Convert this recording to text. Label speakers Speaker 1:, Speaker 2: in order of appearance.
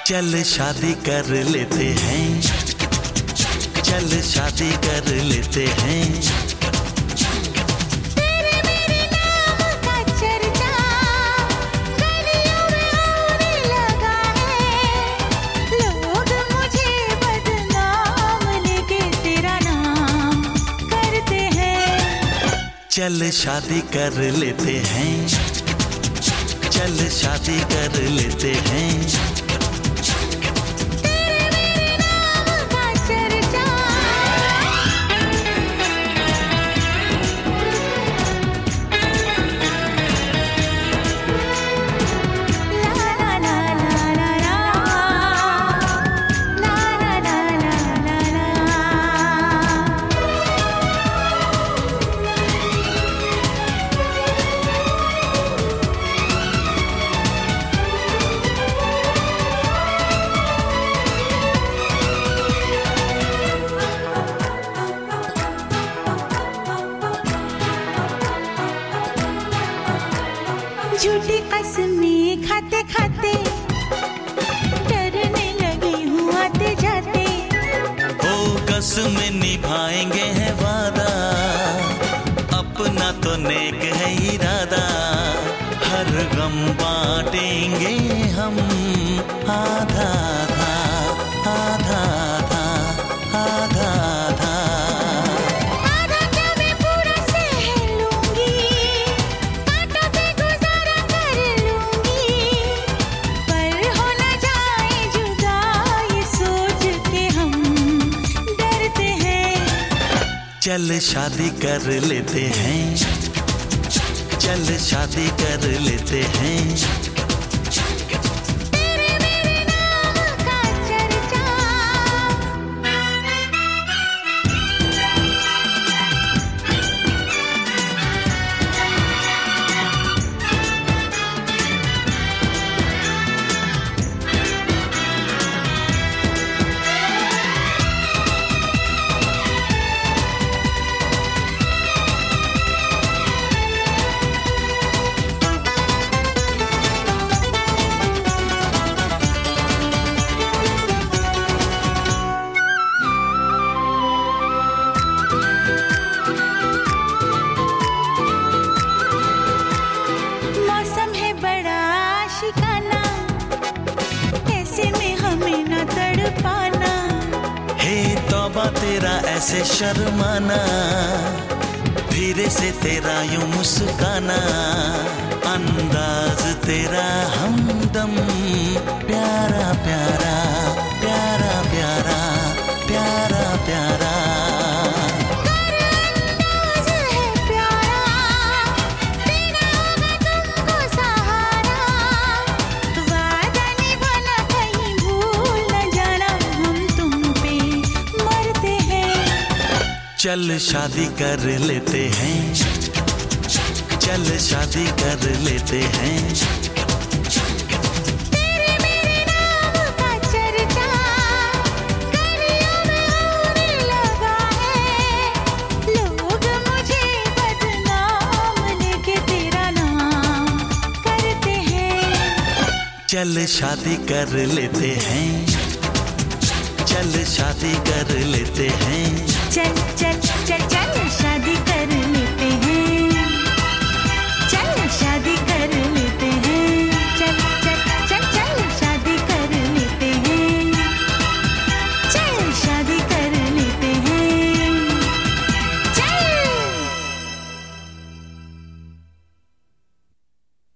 Speaker 1: चल शादी कर लेते हैं, चल शादी कर लेते हैं।
Speaker 2: तेरे मेरे नाम का चर्चा गलियों में होने लगा है। लोग मुझे बदनाम लेके तेरा नाम करते हैं।
Speaker 1: चल शादी कर लेते हैं, चल शादी कर लेते हैं।
Speaker 2: झूठी कसमें खाते खाते डरने लगी हूँ आते जाते।
Speaker 1: ओ कसमें निभाएंगे है वादा, अपना तो नेक है इरादा। हर गम बांटेंगे हम आधा आधा आधा आधा आधा आधा।
Speaker 2: आधा क्या मैं पूरा सह लूंगी, कांटों पे गुजारा कर लूंगी। पर हो न जाए जुदा ये सोच के हम डरते हैं।
Speaker 1: चल शादी कर लेते हैं, चल शादी कर लेते हैं।
Speaker 2: तेरे मेरे नाम का चर्चा मौसम है बड़ा शिकाना, ऐसे में हमें न तड़पाना।
Speaker 1: हे तौबा तेरा ऐसे शर्माना, धीरे से तेरा यूं मुस्काना। अंदाज तेरा हमदम प्यारा प्यारा प्यारा प्यारा प्यारा प्यारा।
Speaker 2: अंदाज है प्यारा, देना होगा तुमको सहारा। वादा निभाना कहीं भूल न जाना, हम तुम पे मरते हैं।
Speaker 1: चल शादी कर लेते हैं, चल शादी कर लेते हैं।
Speaker 2: तेरे मेरे नाम का चर्चा गलियों में होने लगा है। लोग मुझे बदनाम लेके तेरा नाम करते हैं।
Speaker 1: चल शादी कर लेते हैं, चल शादी कर लेते हैं।
Speaker 2: चल चल चल चल शादी